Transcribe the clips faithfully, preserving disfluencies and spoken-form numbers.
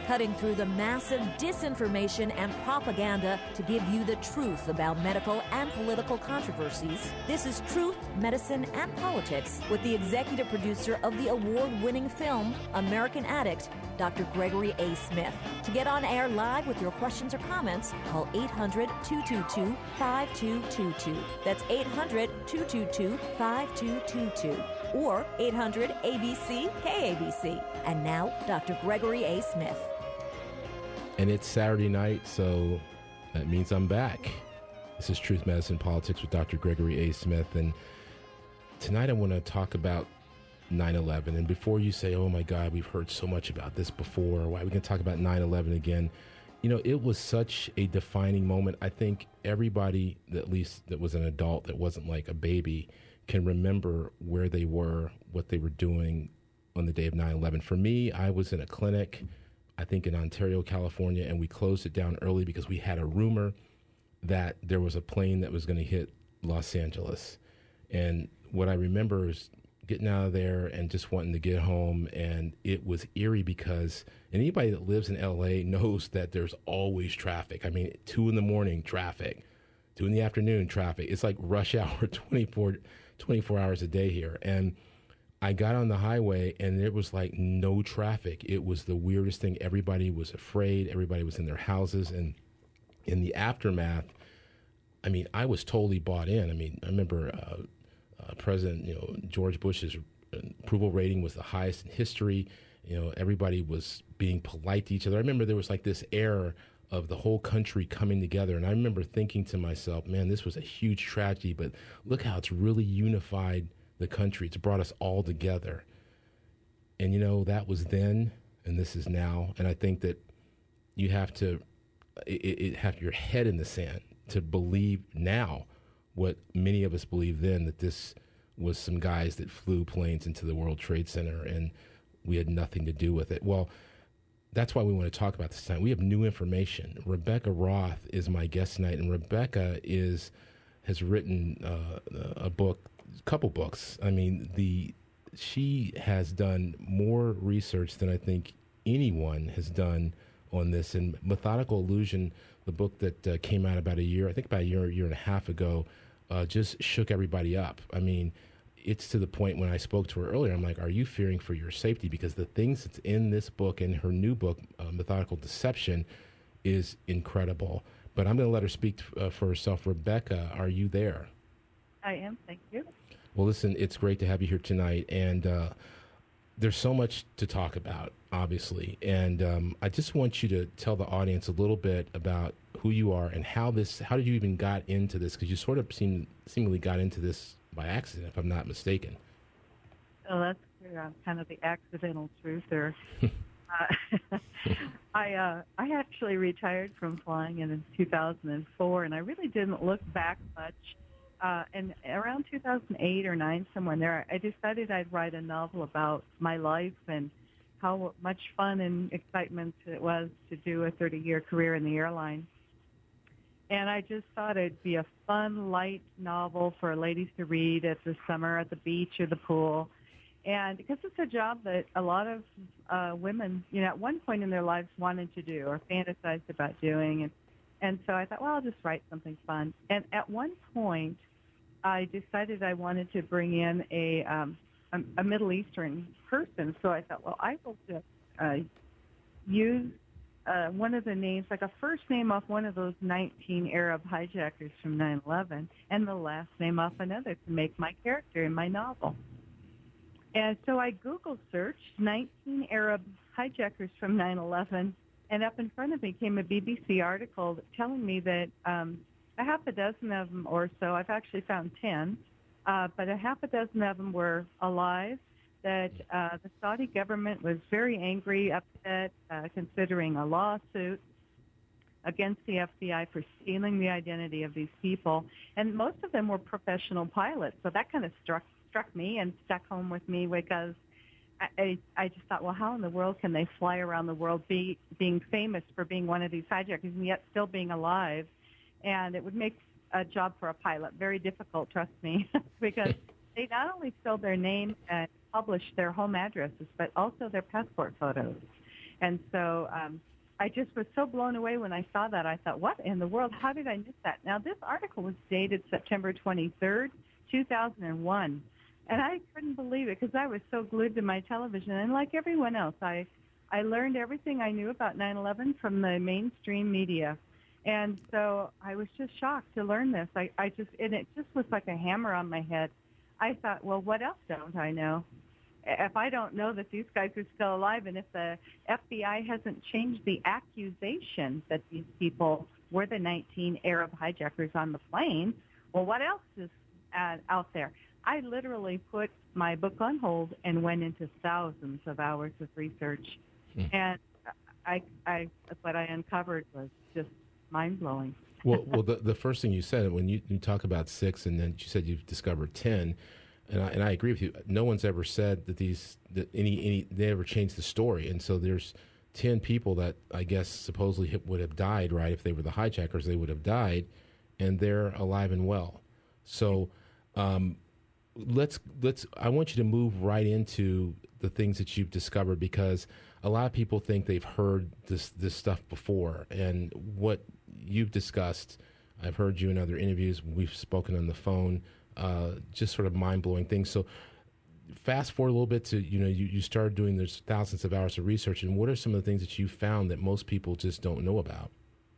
cutting through the massive disinformation and propaganda to give you the truth about medical and political controversies. This is Truth, Medicine, and Politics with the executive producer of the award-winning film American Addict, Doctor Gregory A. Smith. To get on air live with your questions or comments, call eight hundred, two two two, five two two two. That's eight hundred, two two two, five two two two. Or eight hundred, A B C, K A B C. And now, Doctor Gregory A. Smith. And it's Saturday night, so that means I'm back. This is Truth, Medicine, Politics with Doctor Gregory A. Smith. And tonight I want to talk about nine eleven. And before you say, oh my God, we've heard so much about this before, why are we going to talk about nine eleven again? You know, it was such a defining moment. I think everybody, at least that was an adult, that wasn't like a baby, can remember where they were, what they were doing on the day of nine eleven. For me, I was in a clinic, I think in Ontario, California, and we closed it down early because we had a rumor that there was a plane that was going to hit Los Angeles. And what I remember is getting out of there and just wanting to get home. And it was eerie because anybody that lives in L A knows that there's always traffic. I mean, two in the morning, traffic. Two in the afternoon, traffic. It's like rush hour twenty-four, twenty-four hours a day here. And I got on the highway and there was like no traffic. It was the weirdest thing. Everybody was afraid. Everybody was in their houses. And in the aftermath, I mean, I was totally bought in. I mean, I remember uh, uh, President, you know, George Bush's approval rating was the highest in history. You know, everybody was being polite to each other. I remember there was like this air of the whole country coming together. And I remember thinking to myself, man, this was a huge tragedy, but look how it's really unified the country. It's brought us all together. And, you know, that was then, and this is now. And I think that you have to it, it have your head in the sand to believe now what many of us believe then, that this was some guys that flew planes into the World Trade Center and we had nothing to do with it. Well, that's why we want to talk about this tonight. We have new information. Rebecca Roth is my guest tonight, and Rebecca is has written uh, a book, a couple books. I mean, the she has done more research than I think anyone has done on this. And Methodical Illusion, the book that uh, came out about a year, I think about a year, year and a half ago, uh, just shook everybody up. I mean, it's to the point when I spoke to her earlier, I'm like, are you fearing for your safety? Because the things that's in this book and her new book, uh, Methodical Deception, is incredible. But I'm going to let her speak uh, for herself. Rebecca, are you there? I am, thank you. Well, listen, it's great to have you here tonight. And uh, there's so much to talk about, obviously. And um, I just want you to tell the audience a little bit about who you are and how this, how did you even got into this? Because you sort of seem, seemingly got into this by accident, if I'm not mistaken. Oh, that's uh, kind of the accidental truther. uh, I uh, I actually retired from flying in two thousand four, and I really didn't look back much. Uh, and around two thousand eight or nine, somewhere in there, I decided I'd write a novel about my life and how much fun and excitement it was to do a thirty-year career in the airline. And I just thought it'd be a fun, light novel for ladies to read at the summer at the beach or the pool. And because it's a job that a lot of uh, women, you know, at one point in their lives wanted to do or fantasized about doing. And, and so I thought, well, I'll just write something fun. And at one point, I decided I wanted to bring in a, um, a, a Middle Eastern person. So I thought, well, I will just uh, use Uh, one of the names, like a first name off one of those nineteen Arab hijackers from nine eleven, and the last name off another to make my character in my novel. And so I Google searched nineteen Arab hijackers from nine eleven, and up in front of me came a B B C article telling me that um, a half a dozen of them or so, I've actually found ten, uh, but a half a dozen of them were alive, that uh, the Saudi government was very angry, upset, uh, considering a lawsuit against the F B I for stealing the identity of these people. And most of them were professional pilots. So that kind of struck struck me and stuck home with me because I, I, I just thought, well, how in the world can they fly around the world be, being famous for being one of these hijackers and yet still being alive? And it would make a job for a pilot very difficult, trust me, because they not only spelled their name and published their home addresses, but also their passport photos. And so um, I just was so blown away when I saw that. I thought, what in the world? How did I miss that? Now, this article was dated September twenty-third, two thousand one. And I couldn't believe it because I was so glued to my television. And like everyone else, I, I learned everything I knew about nine eleven from the mainstream media. And so I was just shocked to learn this. I, I just, and it just was like a hammer on my head. I thought, well, what else don't I know? If I don't know that these guys are still alive, and if the F B I hasn't changed the accusation that these people were the nineteen Arab hijackers on the plane, well, what else is uh, out there? I literally put my book on hold and went into thousands of hours of research. Hmm. And I, I, what I uncovered was just mind-blowing. well, well, the, the first thing you said, when you, you talk about six and then you said you've discovered ten, and I, and I agree with you. No one's ever said that these that any any they ever changed the story, and so there's ten people that I guess supposedly would have died, right? If they were the hijackers, they would have died, and they're alive and well. So um, let's let's. I want you to move right into the things that you've discovered, because a lot of people think they've heard this this stuff before, and what you've discussed, I've heard you in other interviews. We've spoken on the phone. Uh, just sort of mind-blowing things. So fast forward a little bit to, you know, you, you started doing there's thousands of hours of research, and what are some of the things that you found that most people just don't know about?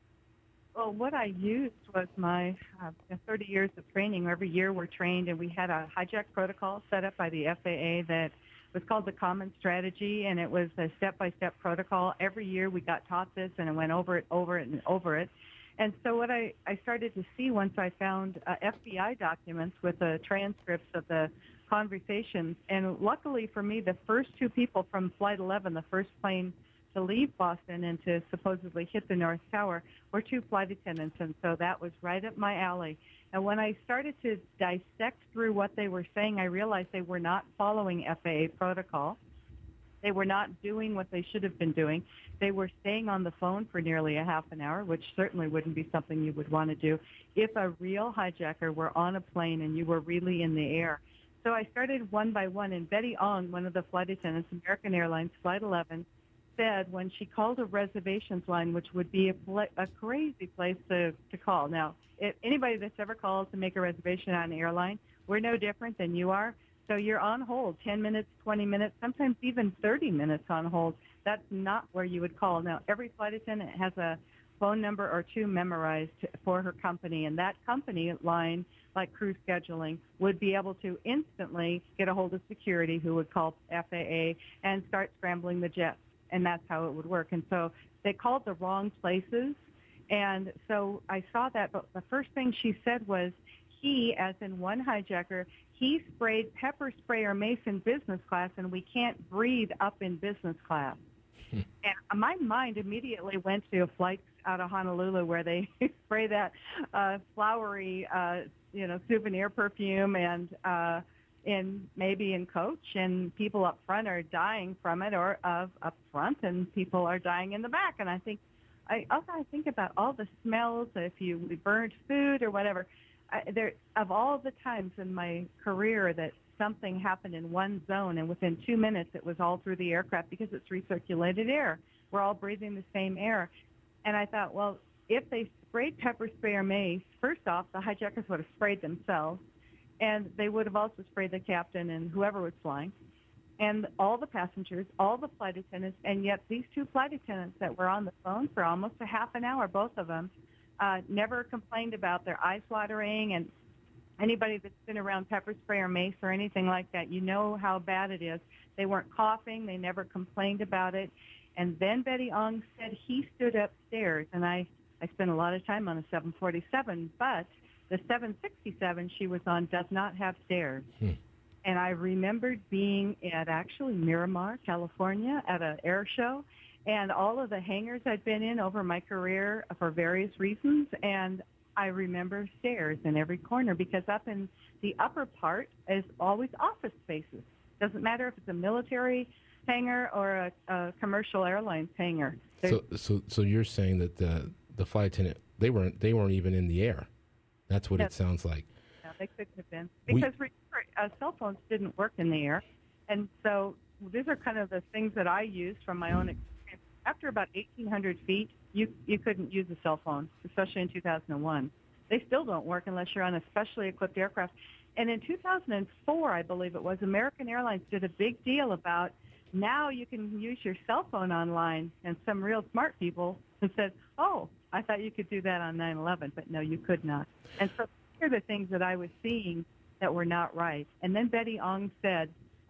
Well, what I used was my uh, thirty years of training. Every year we're trained, and we had a hijack protocol set up by the F A A that was called the Common Strategy, and it was a step-by-step protocol. Every year we got taught this, and I went over it, over it, and over it. And so what I, I started to see once I found uh, F B I documents with the transcripts of the conversations, and luckily for me, the first two people from Flight eleven, the first plane to leave Boston and to supposedly hit the North Tower, were two flight attendants, and so that was right up my alley. And when I started to dissect through what they were saying, I realized they were not following F A A protocol. They were not doing what they should have been doing. They were staying on the phone for nearly a half an hour, which certainly wouldn't be something you would want to do if a real hijacker were on a plane and you were really in the air. So I started one by one, and Betty Ong, one of the flight attendants, American Airlines Flight eleven, said when she called a reservations line, which would be a, pl- a crazy place to, to call. Now, if anybody that's ever called to make a reservation on an airline, we're no different than you are. So you're on hold ten minutes, twenty minutes, sometimes even thirty minutes on hold. That's not where you would call. Now, every flight attendant has a phone number or two memorized for her company, and that company line, like crew scheduling, would be able to instantly get a hold of security, who would call F A A and start scrambling the jets, and that's how it would work. And so they called the wrong places, and so I saw that, but the first thing she said was, he, as in one hijacker, he sprayed pepper spray or mace in business class, and we can't breathe up in business class. Hmm. And my mind immediately went to a flight out of Honolulu where they spray that uh, flowery, uh, you know, souvenir perfume, and uh, in maybe in coach, and people up front are dying from it, or uh, up front, and people are dying in the back. And I think, I also I think about all the smells if you burned food or whatever. I, there, of all the times in my career that something happened in one zone, and within two minutes it was all through the aircraft because it's recirculated air. We're all breathing the same air. And I thought, well, if they sprayed pepper spray or mace, first off, the hijackers would have sprayed themselves, and they would have also sprayed the captain and whoever was flying, and all the passengers, all the flight attendants, and yet these two flight attendants that were on the phone for almost a half an hour, both of them, Uh, never complained about their eyes watering. And anybody that's been around pepper spray or mace or anything like that, you know how bad it is. They weren't coughing. They never complained about it. And then Betty Ong said he stood upstairs, and I, I spent a lot of time on a seven forty-seven, but the seven sixty-seven she was on does not have stairs. Hmm. And I remembered being at actually Miramar, California, at an air show, and all of the hangars I'd been in over my career for various reasons, and I remember stairs in every corner, because up in the upper part is always office spaces. Doesn't matter if it's a military hangar or a, a commercial airlines hangar. So, so, so you're saying that the the flight attendant, they weren't they weren't even in the air. That's what yes. It sounds like. No, they couldn't have been, because we, uh, cell phones didn't work in the air, and so these are kind of the things that I used from my own experience after about eighteen hundred feet, you you couldn't use a cell phone, especially in two thousand one. They still don't work unless you're on a specially equipped aircraft. And in two thousand four, I believe it was, American Airlines did a big deal about now you can use your cell phone online, and some real smart people said, oh, I thought you could do that on nine eleven, but no, you could not. And so here are the things that I was seeing that were not right. And then Betty Ong said,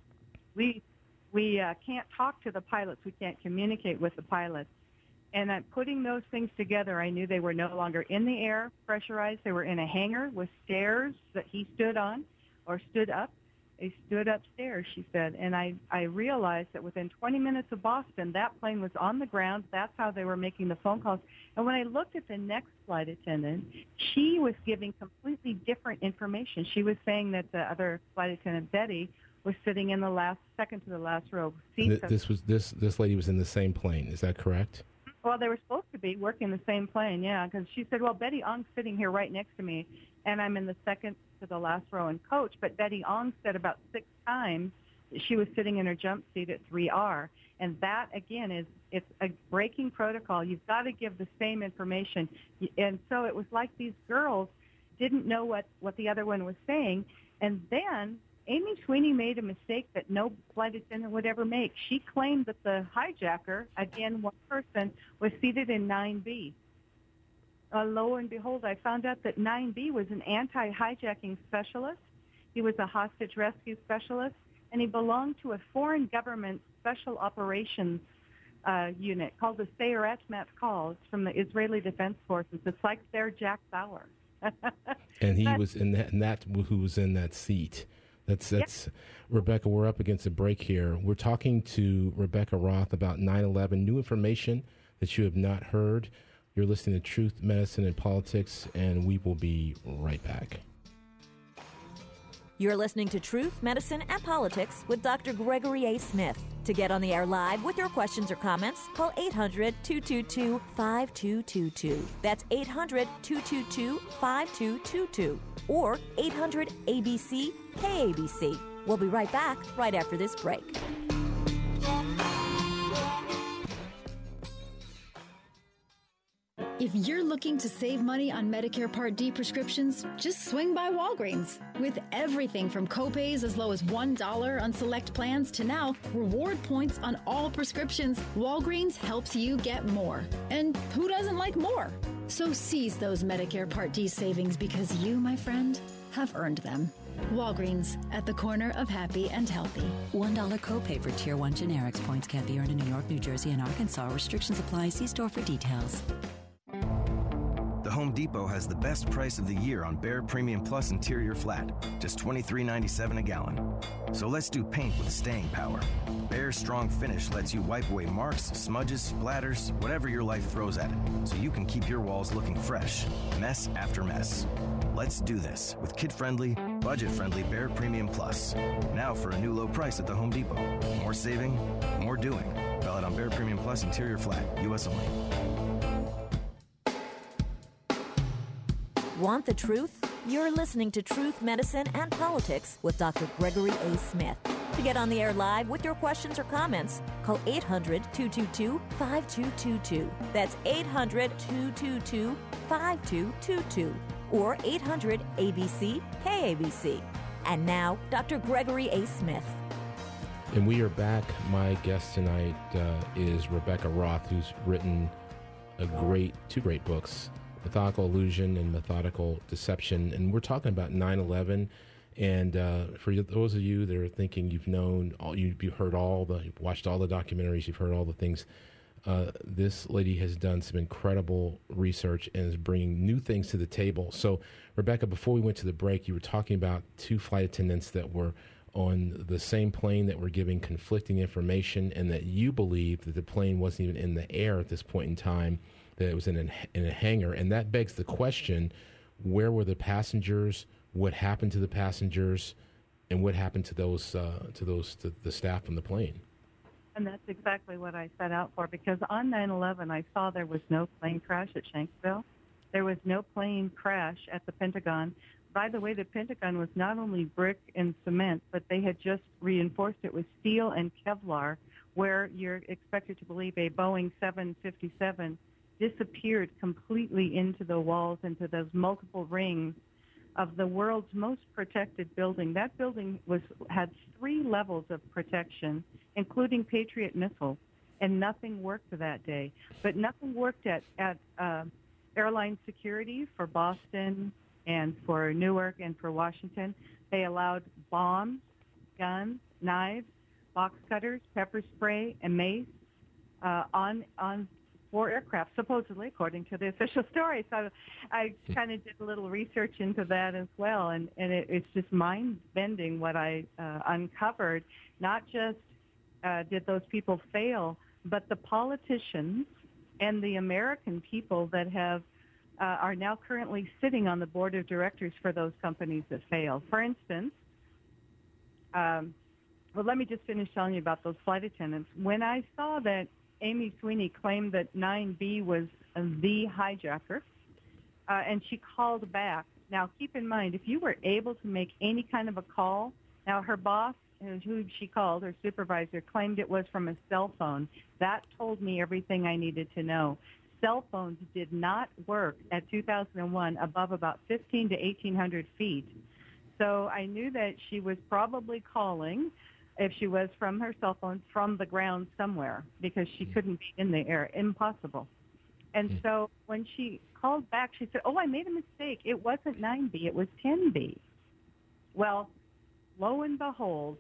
we we uh, can't talk to the pilots. We can't communicate with the pilots. And I'm putting those things together. I knew they were no longer in the air, pressurized. They were in a hangar with stairs that he stood on or stood up. They stood upstairs, she said. And I, I realized that within twenty minutes of Boston, that plane was on the ground. That's how they were making the phone calls. And when I looked at the next flight attendant, she was giving completely different information. She was saying that the other flight attendant, Betty, was sitting in the last, second to the last row. Th- this was this this lady was in the same plane. Is that correct? Well, they were supposed to be working the same plane, yeah, because she said, well, Betty Ong's sitting here right next to me, and I'm in the second to the last row in coach. But Betty Ong said about six times that she was sitting in her jump seat at three R. And that, again, is it's a breaking protocol. You've got to give the same information. And so it was like these girls didn't know what, what the other one was saying. And then Amy Sweeney made a mistake that no flight attendant would ever make. She claimed that the hijacker, again, one person, was seated in nine B. Uh, lo and behold, I found out that nine B was an anti-hijacking specialist. He was a hostage rescue specialist, and he belonged to a foreign government special operations uh, unit called the Sayeret Matkal. It's from the Israeli Defense Forces. It's like their Jack Bauer. And he was in that, and that who was in that seat. That's that's yep. Rebecca, we're up against a break here. We're talking to Rebecca Roth about nine eleven, new information that you have not heard. You're listening to Truth, Medicine, and Politics, and we will be right back. You're listening to Truth, Medicine, and Politics with Doctor Gregory A. Smith. To get on the air live with your questions or comments, call eight hundred, two two two, five two two two. That's eight hundred, two two two, five two two two. Or eight hundred A B C K A B C. We'll be right back right after this break. If you're looking to save money on Medicare Part D prescriptions, just swing by Walgreens. With everything from copays as low as one dollar on select plans to now reward points on all prescriptions, Walgreens helps you get more. And who doesn't like more? So seize those Medicare Part D savings because you, my friend, have earned them. Walgreens, at the corner of happy and healthy. one dollar copay for Tier one generics. Points can't be earned in New York, New Jersey, and Arkansas. Restrictions apply. See store for details. The Home Depot has the best price of the year on Behr Premium Plus Interior Flat, just twenty-three ninety-seven a gallon. So let's do paint with staying power. Behr's strong finish lets you wipe away marks, smudges, splatters, whatever your life throws at it, so you can keep your walls looking fresh, mess after mess. Let's do this with kid-friendly, budget-friendly Behr Premium Plus. Now for a new low price at the Home Depot. More saving, more doing. Valid on Behr Premium Plus Interior Flat, U S only. Want the truth? You're listening to Truth, Medicine, and Politics with Doctor Gregory A. Smith. To get on the air live with your questions or comments, call eight hundred, two two two, five two two two. That's eight hundred, two two two, five two two two. Or eight hundred A B C K A B C. And now, Doctor Gregory A. Smith. And we are back. My guest tonight uh, is Rebecca Roth, who's written a great, two great books, Methodical Illusion and Methodical Deception. And we're talking about nine eleven. And uh, for those of you that are thinking you've known, all, you've heard all the, you've watched all the documentaries, you've heard all the things, uh, this lady has done some incredible research and is bringing new things to the table. So, Rebecca, before we went to the break, you were talking about two flight attendants that were on the same plane that were giving conflicting information, and that you believe that the plane wasn't even in the air at this point in time, that it was in a, in a hangar. And that begs the question, where were the passengers? What happened to the passengers? And what happened to those, uh, to those, to the staff on the plane? And that's exactly what I set out for, because on nine eleven, I saw there was no plane crash at Shanksville. There was no plane crash at the Pentagon. By the way, the Pentagon was not only brick and cement, but they had just reinforced it with steel and Kevlar, where you're expected to believe a Boeing seven fifty-seven disappeared completely into the walls, into those multiple rings of the world's most protected building. That building was had three levels of protection, including Patriot missiles, and nothing worked that day. But nothing worked at, at uh, airline security for Boston and for Newark and for Washington. They allowed bombs, guns, knives, box cutters, pepper spray, and mace uh, on on four aircraft, supposedly, according to the official story. So I kind of did a little research into that as well, and, and it, it's just mind-bending what I uh, uncovered. Not just uh, did those people fail, but the politicians and the American people that have uh, are now currently sitting on the board of directors for those companies that failed. For instance, um, well, let me just finish telling you about those flight attendants. When I saw that Amy Sweeney claimed that nine B was the hijacker, uh, and she called back. Now, keep in mind, if you were able to make any kind of a call, now her boss, who she called, her supervisor, claimed it was from a cell phone. That told me everything I needed to know. Cell phones did not work at two thousand one above about fifteen to eighteen hundred feet. So I knew that she was probably calling, if she was from her cell phone, from the ground somewhere, because she couldn't be in the air. Impossible. And so when she called back, she said, oh, I made a mistake. It wasn't nine B, it was ten B. Well, lo and behold,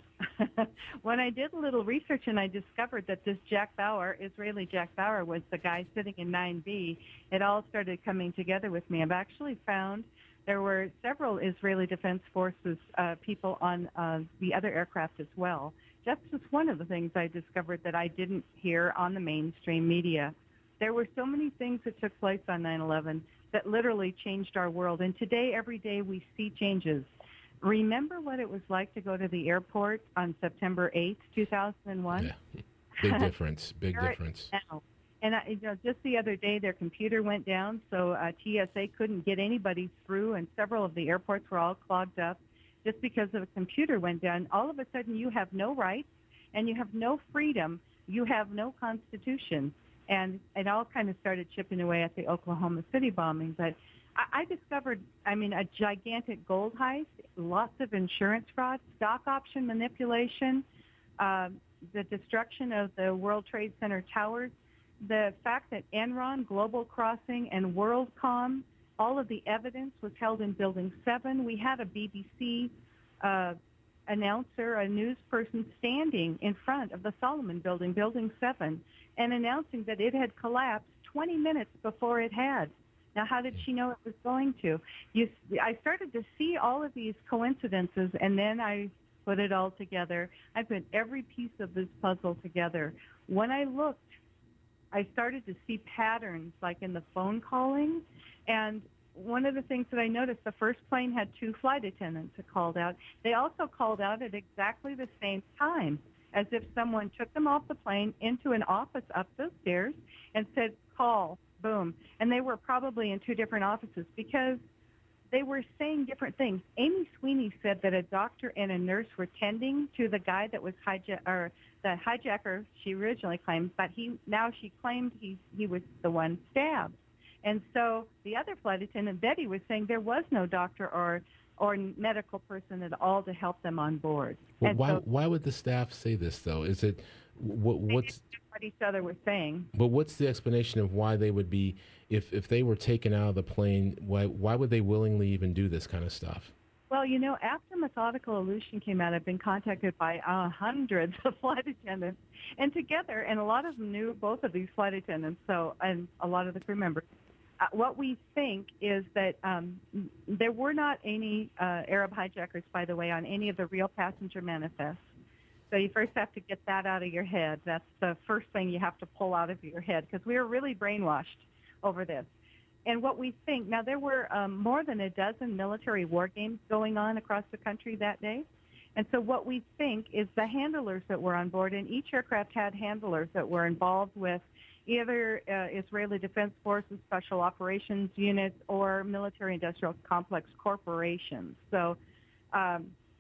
when I did a little research and I discovered that this Jack Bauer, Israeli Jack Bauer, was the guy sitting in nine B, it all started coming together with me. I've actually found there were several Israeli Defense Forces uh, people on uh, the other aircraft as well. That's just one of the things I discovered that I didn't hear on the mainstream media. There were so many things that took place on nine eleven that literally changed our world. And today, every day, we see changes. Remember what it was like to go to the airport on September eighth, two thousand one? Yeah. Big difference. Big difference. Now. And I, you know, just the other day, their computer went down, so uh, T S A couldn't get anybody through, and several of the airports were all clogged up just because the computer went down. All of a sudden, you have no rights, and you have no freedom. You have no constitution. And it all kind of started chipping away at the Oklahoma City bombing. But I, I discovered, I mean, a gigantic gold heist, lots of insurance fraud, stock option manipulation, uh, the destruction of the World Trade Center towers, the fact that Enron, Global Crossing, and WorldCom, all of the evidence was held in Building seven. We had a B B C uh, announcer, a news person, standing in front of the Solomon Building, Building seven, and announcing that it had collapsed twenty minutes before it had. Now, how did she know it was going to? You, I started to see all of these coincidences, and then I put it all together. I put every piece of this puzzle together. When I looked, I started to see patterns like in the phone calling. And one of the things that I noticed, the first plane had two flight attendants that called out. They also called out at exactly the same time, as if someone took them off the plane into an office up those stairs and said, call, boom. And they were probably in two different offices because they were saying different things. Amy Sweeney said that a doctor and a nurse were tending to the guy that was hijack, or the hijacker she originally claimed, but he now she claimed he he was the one stabbed. And so the other flight attendant, Betty, was saying there was no doctor or or medical person at all to help them on board. Well, and why so, why would the staff say this though? Is it what what's what each other was saying? But what's the explanation of why they would be, if if they were taken out of the plane, why why would they willingly even do this kind of stuff? Well, you know, after Methodical Illusion came out, I've been contacted by uh, hundreds of flight attendants, and together, and a lot of them knew both of these flight attendants, so and a lot of the crew members. Uh, what we think is that um, there were not any uh, Arab hijackers, by the way, on any of the real passenger manifests. So you first have to get that out of your head. That's the first thing you have to pull out of your head, because we were really brainwashed over this. And what we think, now there were um, more than a dozen military war games going on across the country that day. And so what we think is the handlers that were on board, and each aircraft had handlers that were involved with either uh, Israeli Defense Forces, Special Operations Units, or military industrial complex corporations. So um,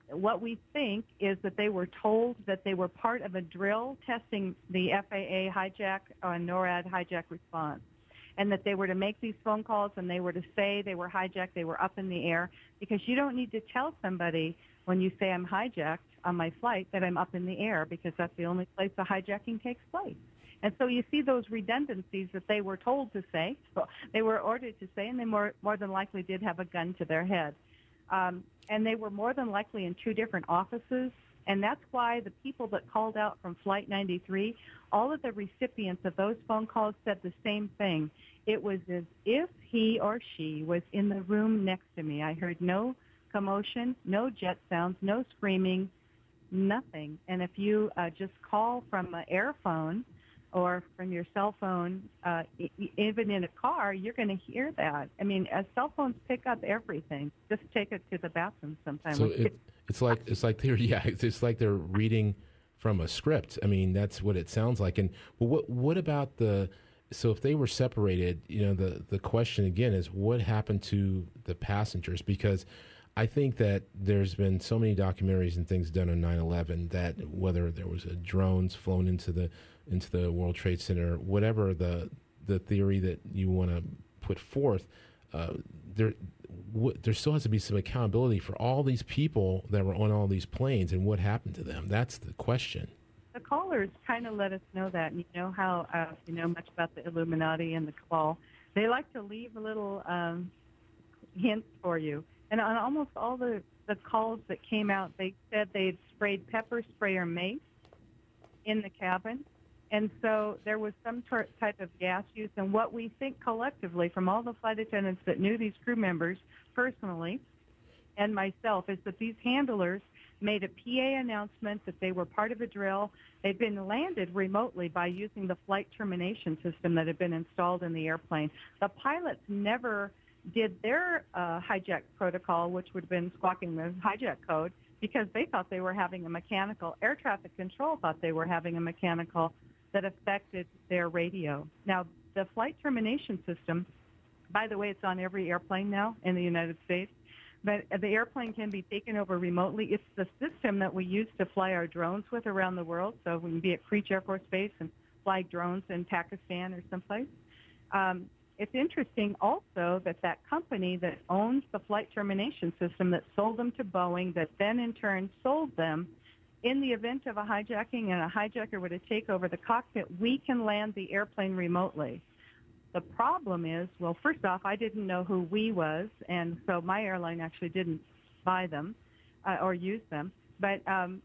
what we think is that they were told that they were part of a drill testing the F A A hijack or NORAD hijack response, and that they were to make these phone calls and they were to say they were hijacked, they were up in the air, because you don't need to tell somebody when you say I'm hijacked on my flight that I'm up in the air, because that's the only place the hijacking takes place. And so you see those redundancies that they were told to say, so they were ordered to say, and they more, more than likely did have a gun to their head. Um, and they were more than likely in two different offices, and that's why the people that called out from Flight ninety-three, all of the recipients of those phone calls said the same thing. It was as if he or she was in the room next to me. I heard no commotion, no jet sounds, no screaming, nothing. And if you uh, just call from an air phone or from your cell phone, uh, even in a car, you're going to hear that. I mean, uh, cell phones pick up everything. Just take it to the bathroom sometime. So it, it's like it's like they're yeah, it's, it's like they're reading from a script. I mean, that's what it sounds like. And well, what what about the? So if they were separated, you know, the the question again is what happened to the passengers? Because I think that there's been so many documentaries and things done on nine eleven that whether there was a drones flown into the into the World Trade Center, whatever the the theory that you want to put forth, uh, there w- there still has to be some accountability for all these people that were on all these planes and what happened to them. That's the question. The callers kind of let us know that. And you know how uh, you know much about the Illuminati and the cabal. They like to leave a little um, hints for you. And on almost all the, the calls that came out, they said they'd sprayed pepper spray or mace in the cabin. And so there was some tor- type of gas use. And what we think collectively from all the flight attendants that knew these crew members personally and myself is that these handlers made a P A announcement that they were part of a drill. They'd been landed remotely by using the flight termination system that had been installed in the airplane. The pilots never did their uh, hijack protocol, which would have been squawking the hijack code, because they thought they were having a mechanical. Air traffic control thought they were having a mechanical that affected their radio. Now, the flight termination system, by the way, it's on every airplane now in the United States, but the airplane can be taken over remotely. It's the system that we use to fly our drones with around the world, so we can be at Creech Air Force Base and fly drones in Pakistan or someplace. Um, It's interesting also that that company that owns the flight termination system that sold them to Boeing, that then in turn sold them, in the event of a hijacking and a hijacker were to take over the cockpit, we can land the airplane remotely. The problem is, well, first off, I didn't know who we was, and so my airline actually didn't buy them uh, or use them. But um,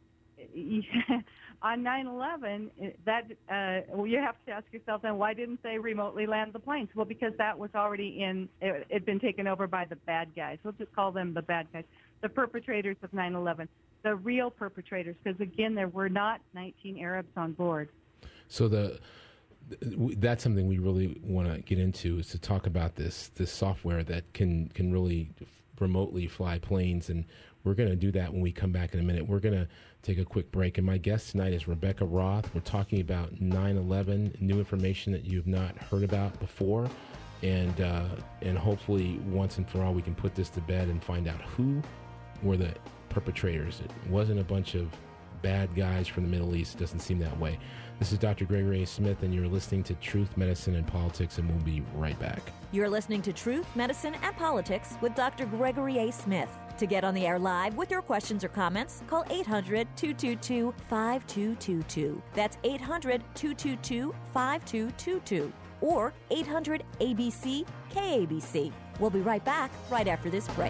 on nine eleven, that uh, well, you have to ask yourself then, why didn't they remotely land the planes? Well, because that was already in, it had been taken over by the bad guys. We'll just call them the bad guys, the perpetrators of nine eleven, the real perpetrators, because, again, there were not nineteen Arabs on board. So the that's something we really want to get into, is to talk about this this software that can, can really remotely fly planes, and we're going to do that when we come back in a minute. We're going to take a quick break, and my guest tonight is Rebecca Roth. We're talking about nine eleven, new information that you've not heard about before, and uh, and hopefully once and for all we can put this to bed and find out who were the perpetrators. It wasn't a bunch of bad guys from the Middle East. It doesn't seem that way. This is Doctor Gregory A. Smith, and you're listening to Truth, Medicine, and Politics, and we'll be right back. You're listening to Truth, Medicine, and Politics with Doctor Gregory A. Smith. To get on the air live with your questions or comments, call eight hundred, two two two, five two two two. That's eight hundred, two two two, five two two two. Or eight hundred, A B C, K A B C. We'll be right back right after this break.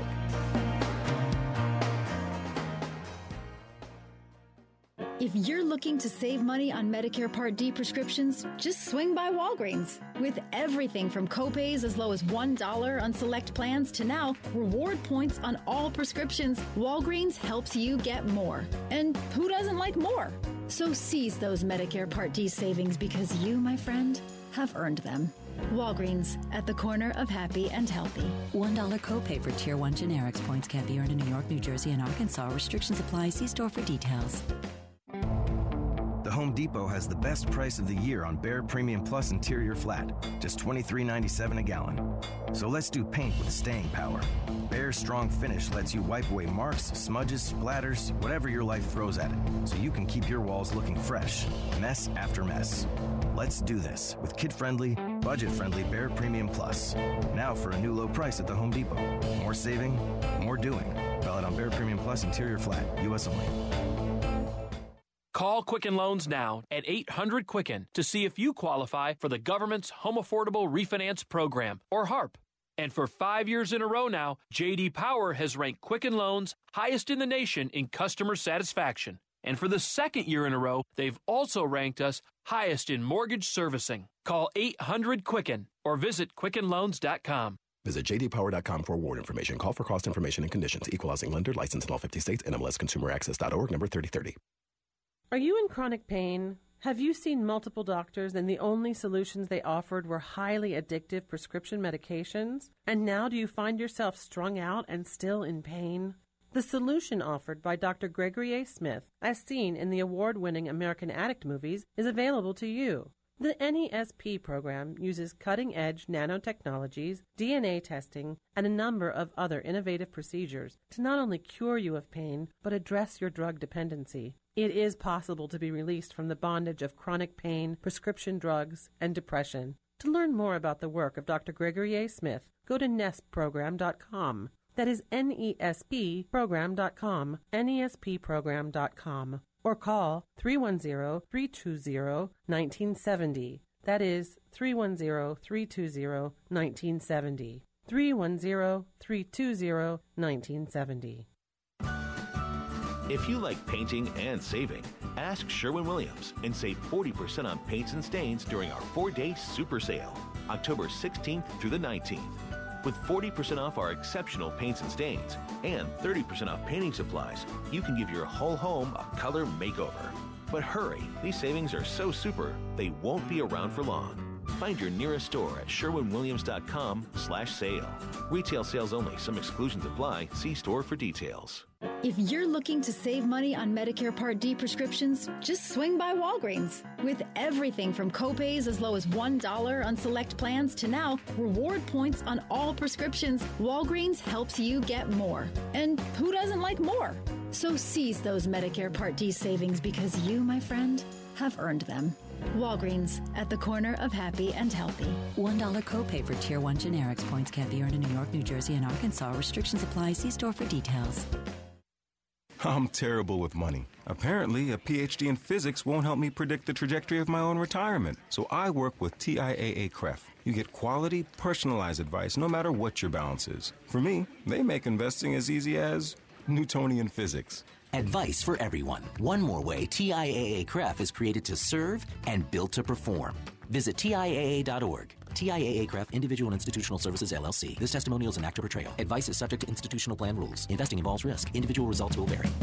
If you're looking to save money on Medicare Part D prescriptions, just swing by Walgreens. With everything from copays as low as one dollar on select plans to now reward points on all prescriptions, Walgreens helps you get more. And who doesn't like more? So seize those Medicare Part D savings, because you, my friend, have earned them. Walgreens, at the corner of happy and healthy. one dollar copay for Tier one generics. Points can't be earned in New York, New Jersey, and Arkansas. Restrictions apply. See store for details. The Home Home Depot has the best price of the year on Behr Premium Plus Interior Flat, just twenty-three ninety-seven a gallon. So let's do paint with staying power. Behr's strong finish lets you wipe away marks, smudges, splatters, whatever your life throws at it, so you can keep your walls looking fresh, mess after mess. Let's do this with kid-friendly, budget-friendly Behr Premium Plus. Now for a new low price at the Home Depot. More saving, more doing. Valid on Behr Premium Plus Interior Flat, U S only. Call Quicken Loans now at eight hundred Quicken to see if you qualify for the government's Home Affordable Refinance Program, or HARP. And for five years in a row now, J D Power has ranked Quicken Loans highest in the nation in customer satisfaction. And for the second year in a row, they've also ranked us highest in mortgage servicing. Call eight hundred Quicken or visit quicken loans dot com. Visit j d power dot com for award information. Call for cost information and conditions. Equal housing lender. Licensed in all fifty states. N M L S consumer access dot org. Number thirty thirty. Are you in chronic pain? Have you seen multiple doctors and the only solutions they offered were highly addictive prescription medications? And now do you find yourself strung out and still in pain? The solution offered by Doctor Gregory A. Smith, as seen in the award-winning American Addict movies, is available to you. The N E S P program uses cutting-edge nanotechnologies, D N A testing, and a number of other innovative procedures to not only cure you of pain, but address your drug dependency. It is possible to be released from the bondage of chronic pain, prescription drugs, and depression. To learn more about the work of Doctor Gregory A. Smith, go to nesp program dot com. That is N E S P program dot com, N E S P program dot com. Or call three one zero, three two zero, one nine seven zero. That is three one zero, three two zero, one nine seven zero. three one zero, three two zero, one nine seven zero. If you like painting and saving, ask Sherwin-Williams and save forty percent on paints and stains during our four-day super sale, October sixteenth through the nineteenth. With forty percent off our exceptional paints and stains and thirty percent off painting supplies, you can give your whole home a color makeover. But hurry, these savings are so super, they won't be around for long. Find your nearest store at sherwin williams dot com slash sale. Retail sales only. Some exclusions apply. See store for details. If you're looking to save money on Medicare Part D prescriptions, just swing by Walgreens. With everything from copays as low as one dollar on select plans to now reward points on all prescriptions, Walgreens helps you get more. And who doesn't like more? So seize those Medicare Part D savings because you, my friend, have earned them. Walgreens, at the corner of happy and healthy. one dollar copay for Tier one generics. Points can't be earned in New York, New Jersey, and Arkansas. Restrictions apply. See store for details. I'm terrible with money. Apparently, a P H D in physics won't help me predict the trajectory of my own retirement. So I work with T I A A C R E F. You get quality, personalized advice no matter what your balance is. For me, they make investing as easy as Newtonian physics. Advice for everyone. One more way T I A A C R E F is created to serve and built to perform. Visit T I A A dot org. T I A A C R E F, Individual and Institutional Services, L L C. This testimonial is an act of portrayal. Advice is subject to institutional plan rules. Investing involves risk. Individual results will vary.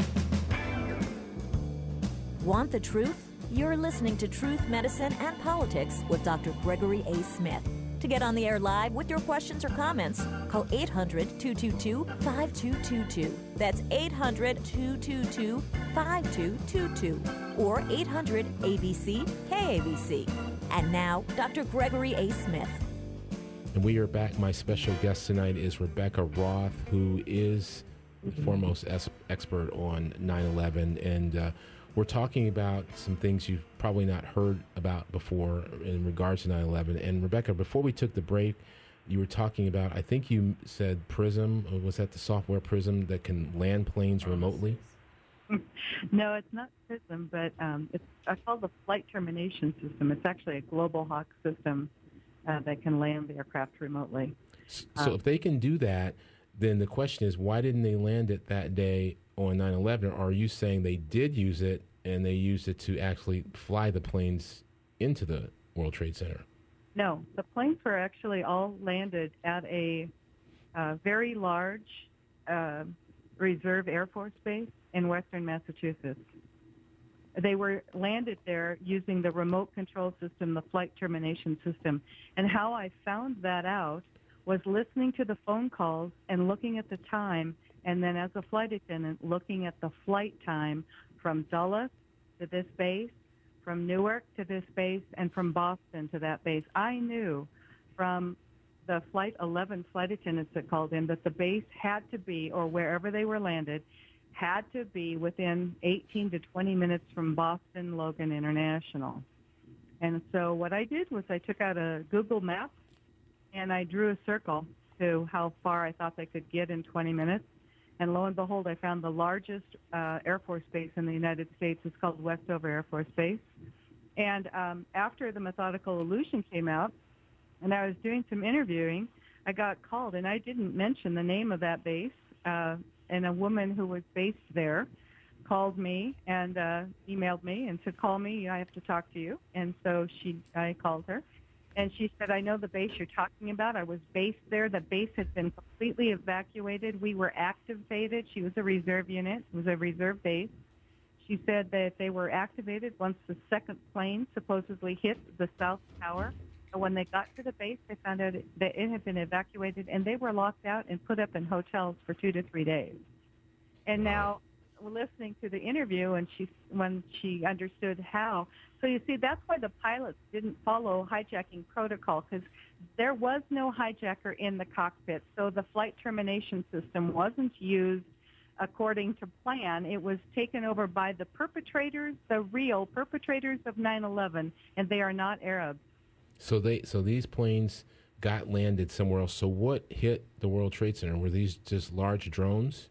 Want the truth? You're listening to Truth, Medicine, and Politics with Doctor Gregory A. Smith. To get on the air live with your questions or comments, call eight hundred, two two two, five two two two. That's eight hundred, two two two, five two two two. Or eight hundred, A B C, K A B C. And now, Doctor Gregory A. Smith. And we are back. My special guest tonight is Rebecca Roth, who is the foremost es- expert on nine eleven. And uh, we're talking about some things you've probably not heard about before in regards to nine eleven. And Rebecca, before we took the break, you were talking about, I think you said PRISM. Or was that the software PRISM that can land planes remotely? No, it's not PRISM, but um, it's I call the Flight Termination System. It's actually a Global Hawk system uh, that can land the aircraft remotely. So um, if they can do that, then the question is, why didn't they land it that day on nine eleven? Or are you saying they did use it and they used it to actually fly the planes into the World Trade Center? No, the planes were actually all landed at a uh, very large uh, reserve Air Force base in western Massachusetts. They were landed there using the remote control system, the flight termination system. And how I found that out was listening to the phone calls and looking at the time, and then as a flight attendant, looking at the flight time from Dulles to this base, from Newark to this base and from Boston to that base. I knew from the Flight eleven flight attendants that called in that the base had to be, or wherever they were landed, had to be within eighteen to twenty minutes from Boston Logan International. And so what I did was I took out a Google map and I drew a circle to how far I thought they could get in twenty minutes. And lo and behold, I found the largest uh, Air Force base in the United States. It's called Westover Air Force Base. And um, after the Methodical Illusion came out, and I was doing some interviewing, I got called, and I didn't mention the name of that base. Uh, and a woman who was based there called me and uh, emailed me and said, call me, I have to talk to you. And so she, I called her. And she said, I know the base you're talking about. I was based there. The base had been completely evacuated. We were activated. She was a reserve unit. It was a reserve base. She said that they were activated once the second plane supposedly hit the South Tower. And when they got to the base, they found out that it had been evacuated, and they were locked out and put up in hotels for two to three days. And now we're listening to the interview, and she, when she understood how. So you see, that's why the pilots didn't follow hijacking protocol, because there was no hijacker in the cockpit. So the flight termination system wasn't used according to plan. It was taken over by the perpetrators, the real perpetrators of nine eleven, and they are not Arabs. So they, so these planes got landed somewhere else. So what hit the World Trade Center? Were these just large drones?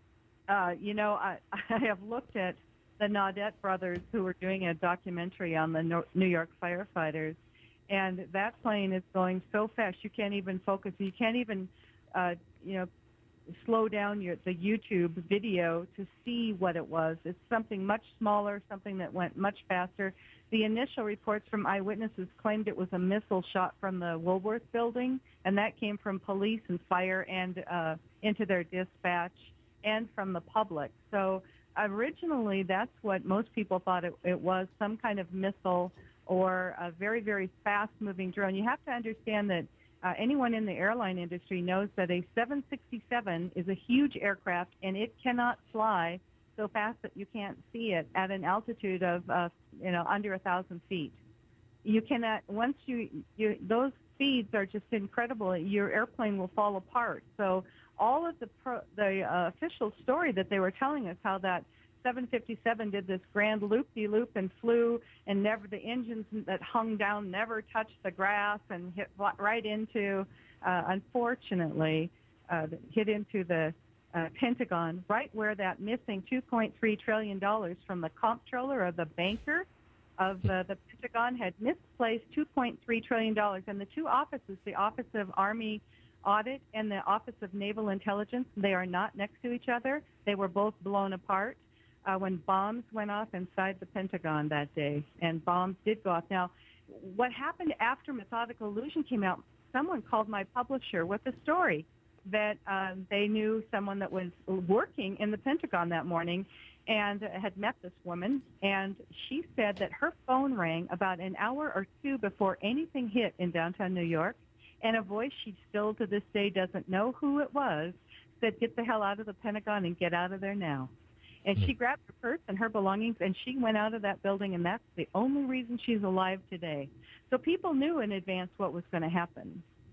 Uh, you know, I, I have looked at the Naudet brothers who were doing a documentary on the no- New York firefighters, and that plane is going so fast you can't even focus. You can't even, uh, you know, slow down your, the YouTube video to see what it was. It's something much smaller, something that went much faster. The initial reports from eyewitnesses claimed it was a missile shot from the Woolworth building, and that came from police and fire and uh, into their dispatch and from the public. So originally that's what most people thought it, it was, some kind of missile or a very, very fast-moving drone. You have to understand that Uh, anyone in the airline industry knows that a seven sixty-seven is a huge aircraft, and it cannot fly so fast that you can't see it at an altitude of, uh, you know, under a thousand feet. You cannot, once you, you, those speeds are just incredible. Your airplane will fall apart. So all of the pro, the uh, official story that they were telling us, how that seven fifty-seven did this grand loop-de-loop and flew, and never, the engines that hung down never touched the grass and hit right into, uh, unfortunately, uh, hit into the uh, Pentagon, right where that missing two point three trillion dollars from the comptroller or the banker of uh, the Pentagon had misplaced two point three trillion dollars. And the two offices, the Office of Army Audit and the Office of Naval Intelligence, they are not next to each other. They were both blown apart Uh, when bombs went off inside the Pentagon that day, and bombs did go off. Now, what happened after Methodical Illusion came out, someone called my publisher with a story that um, they knew someone that was working in the Pentagon that morning and had met this woman, and she said that her phone rang about an hour or two before anything hit in downtown New York, and a voice she still to this day doesn't know who it was said, "Get the hell out of the Pentagon and get out of there now." And she grabbed her purse and her belongings, and she went out of that building, and that's the only reason she's alive today. So people knew in advance what was going to happen.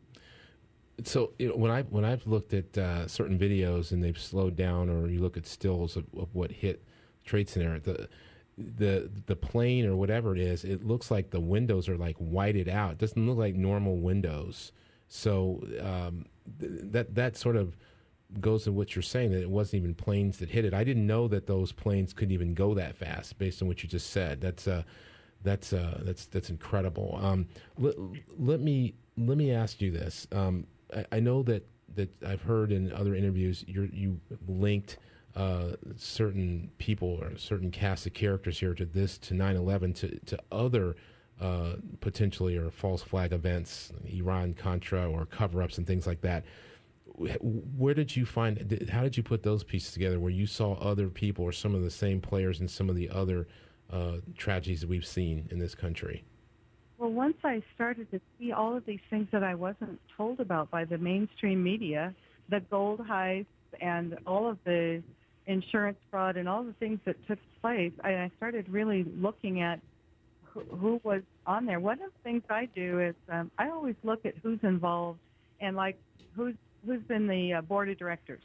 So you know, when I when I've looked at uh, certain videos and they've slowed down, or you look at stills of, of what hit Trade Center, the the the plane or whatever it is, it looks like the windows are like whited out. It doesn't look like normal windows. So um, th- that that sort of goes to what you're saying, that it wasn't even planes that hit it. I didn't know that those planes could even go that fast, based on what you just said. That's uh, that's uh, that's that's incredible. Um, let, let me let me ask you this. Um, I, I know that, that I've heard in other interviews you're, you linked uh, certain people or certain cast of characters here to this, to nine eleven, to to other uh, potentially or false flag events, Iran Contra or cover-ups and things like that. Where did you find, how did you put those pieces together where you saw other people or some of the same players in some of the other uh, tragedies that we've seen in this country? Well, once I started to see all of these things that I wasn't told about by the mainstream media, the gold heists and all of the insurance fraud and all the things that took place, I, I started really looking at who, who was on there. One of the things I do is um, I always look at who's involved and like who's who's in the uh, board of directors,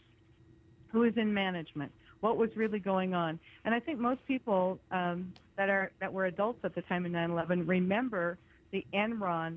who is in management, what was really going on. And I think most people um, that are that were adults at the time of nine eleven remember the Enron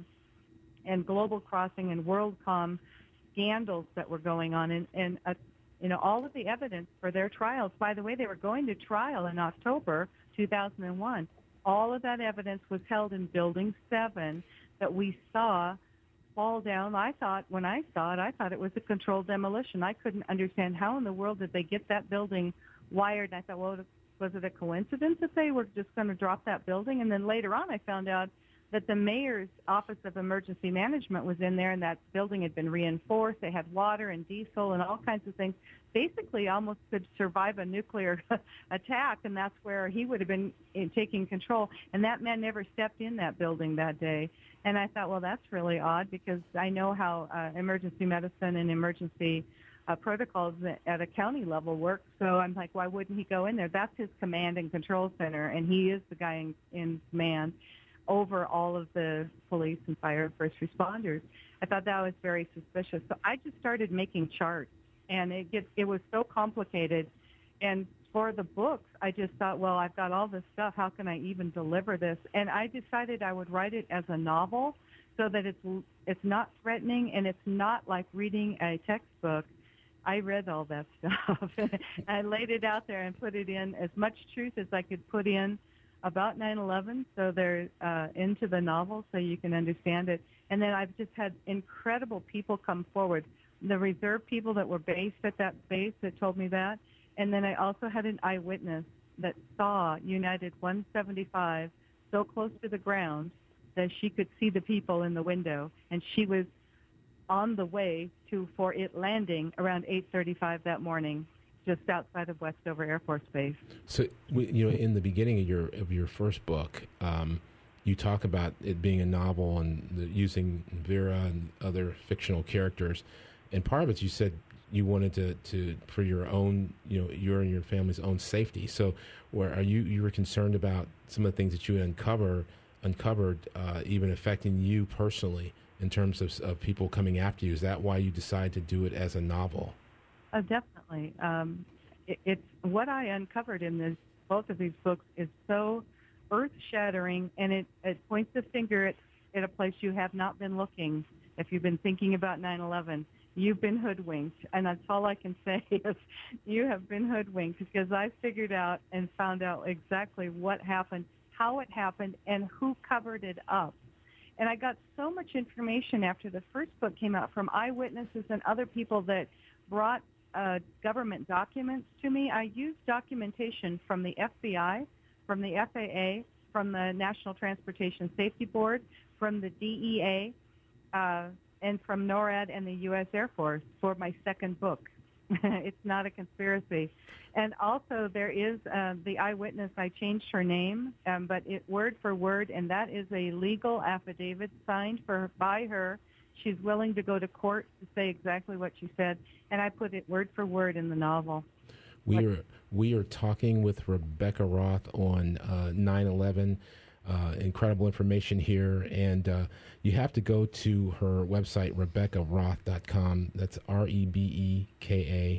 and Global Crossing and WorldCom scandals that were going on, and, and uh, you know, all of the evidence for their trials. By the way, they were going to trial in October two thousand one. All of that evidence was held in Building seven that we saw fall down. I thought, when I saw it, I thought it was a controlled demolition. I couldn't understand how in the world did they get that building wired. And I thought, well, was it a coincidence that they were just going to drop that building? And then later on I found out that the mayor's Office of Emergency Management was in there, and that building had been reinforced. They had water and diesel and all kinds of things. Basically almost could survive a nuclear attack, and that's where he would have been in, taking control. And that man never stepped in that building that day. And I thought, well, that's really odd, because I know how uh, emergency medicine and emergency uh, protocols at a county level work. So I'm like, why wouldn't he go in there? That's his command and control center, and he is the guy in, in command over all of the police and fire and first responders. I thought that was very suspicious. So I just started making charts, and it gets, it was so complicated. And for the books, I just thought, well, I've got all this stuff. How can I even deliver this? And I decided I would write it as a novel so that it's it's not threatening and it's not like reading a textbook. I read all that stuff. I laid it out there and put it in as much truth as I could put in about nine eleven, so they're uh, into the novel so you can understand it. And then I've just had incredible people come forward. The reserve people that were based at that base that told me that. And then I also had an eyewitness that saw United one seventy-five so close to the ground that she could see the people in the window. And she was on the way to for it landing around eight thirty-five that morning, just outside of Westover Air Force Base. So, you know, in the beginning of your of your first book, um, you talk about it being a novel and the, using Vera and other fictional characters, and part of it you said you wanted to, to for your own, you know, your and your family's own safety. So, where are you? You were concerned about some of the things that you uncover uncovered, uh, even affecting you personally in terms of, of people coming after you. Is that why you decided to do it as a novel? Oh, definitely. Um, it, it's what I uncovered in this, both of these books is so earth-shattering, and it, it points the finger at, at a place you have not been looking. If you've been thinking about nine eleven, you've been hoodwinked, and that's all I can say is you have been hoodwinked, because I figured out and found out exactly what happened, how it happened, and who covered it up. And I got so much information after the first book came out from eyewitnesses and other people that brought uh, government documents to me. I used documentation from the F B I, from the F A A, from the National Transportation Safety Board, from the D E A, uh, and from NORAD and the U S Air Force for my second book. It's not a conspiracy. And also there is uh, the eyewitness, I changed her name, um, but it word for word, and that is a legal affidavit signed for by her. She's willing to go to court to say exactly what she said, and I put it word for word in the novel. We are we are talking with Rebecca Roth on uh, nine eleven. Uh, incredible information here, and uh, you have to go to her website, rebecca roth dot com. That's R E B E K A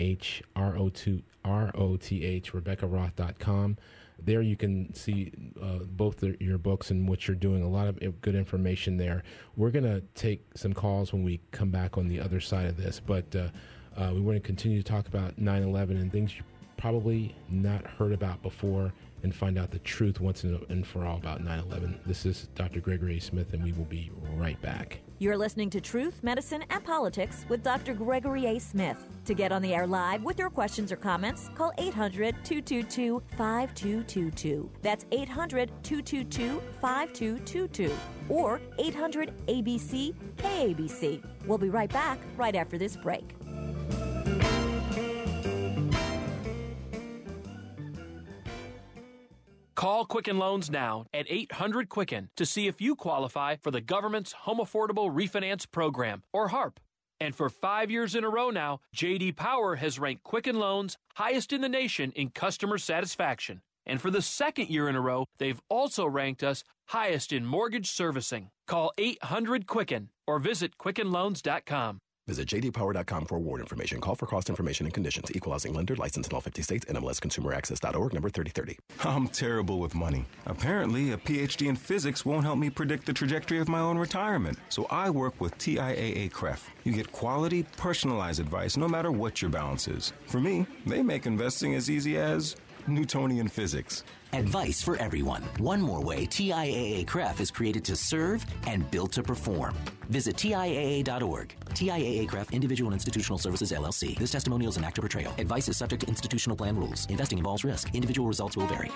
H R O T H, rebecca roth dot com. There you can see uh, both the, your books and what you're doing. A lot of good information there. We're going to take some calls when we come back on the other side of this, but uh, uh, we want to continue to talk about nine eleven and things you probably not heard about before, and find out the truth once and for all about nine eleven. This is Doctor Gregory A. Smith, and we will be right back. You're listening to Truth, Medicine, and Politics with Doctor Gregory A. Smith. To get on the air live with your questions or comments, call eight hundred, two two two, five two two two. That's eight hundred, two two two, five two two two. Or eight hundred A B C K A B C. We'll be right back right after this break. Call Quicken Loans now at eight hundred Quicken to see if you qualify for the government's Home Affordable Refinance Program, or HARP. And for five years in a row now, J D Power has ranked Quicken Loans highest in the nation in customer satisfaction. And for the second year in a row, they've also ranked us highest in mortgage servicing. Call eight hundred Quicken or visit quicken loans dot com. Visit j d power dot com for award information. Call for cost information and conditions. Equal housing lender. Licensed in all fifty states. N M L S consumer access dot org. Number thirty thirty. I'm terrible with money. Apparently, a P H D in physics won't help me predict the trajectory of my own retirement. So I work with T I A A C R E F. You get quality, personalized advice no matter what your balance is. For me, they make investing as easy as Newtonian physics. Advice for everyone. One more way T I A A C R E F is created to serve and built to perform. Visit T I A A dot org. T I A A C R E F Individual and Institutional Services, L L C. This testimonial is an actor portrayal. Advice is subject to institutional plan rules. Investing involves risk. Individual results will vary.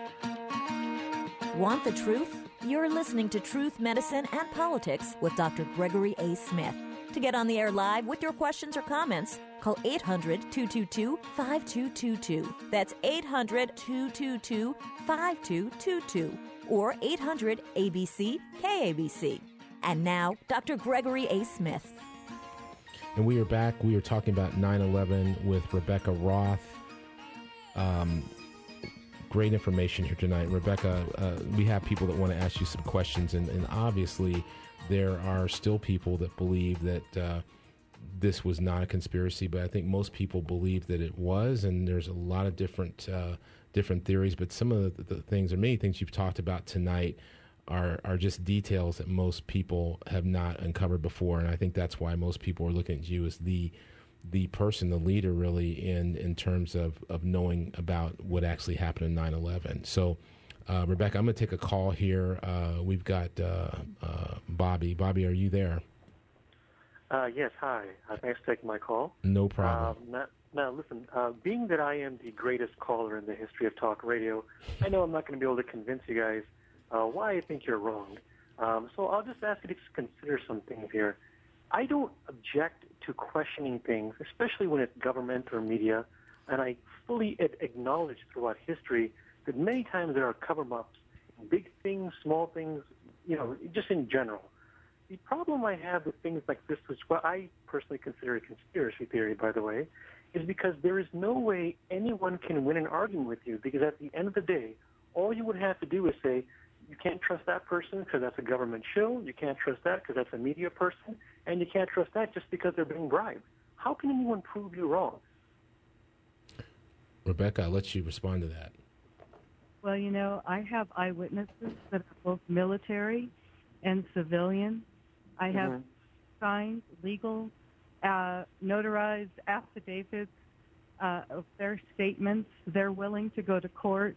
Want the truth? You're listening to Truth, Medicine, and Politics with Doctor Gregory A. Smith. To get on the air live with your questions or comments, call eight hundred, two two two, five two two two. That's eight hundred, two two two, five two two two or eight hundred A B C K A B C. And now, Doctor Gregory A. Smith. And we are back. We are talking about nine eleven with Rebecca Roth. Um, great information here tonight. Rebecca, uh, we have people that want to ask you some questions, and, and obviously there are still people that believe that uh, this was not a conspiracy, but I think most people believe that it was, and there's a lot of different uh, different theories, but some of the, the things, or many things you've talked about tonight are are just details that most people have not uncovered before, and I think that's why most people are looking at you as the the person, the leader, really, in, in terms of, of knowing about what actually happened in nine eleven. So, Uh, Rebecca, I'm going to take a call here. Uh, we've got uh, uh, Bobby. Bobby, are you there? Uh, yes, hi. Uh, thanks for taking my call. No problem. Um, now, now, listen, uh, being that I am the greatest caller in the history of talk radio, I know I'm not going to be able to convince you guys uh, why I think you're wrong. Um, so I'll just ask you to consider some things here. I don't object to questioning things, especially when it's government or media, and I fully acknowledge throughout history that many times there are cover-ups, big things, small things, you know, just in general. The problem I have with things like this, which what I personally consider a conspiracy theory, by the way, is because there is no way anyone can win an argument with you, because at the end of the day, all you would have to do is say, you can't trust that person because that's a government show, you can't trust that because that's a media person, and you can't trust that just because they're being bribed. How can anyone prove you wrong? Rebecca, I'll let you respond to that. Well, you know, I have eyewitnesses that are both military and civilian. I have Mhm. signed legal, uh, notarized affidavits uh, of their statements. They're willing to go to court.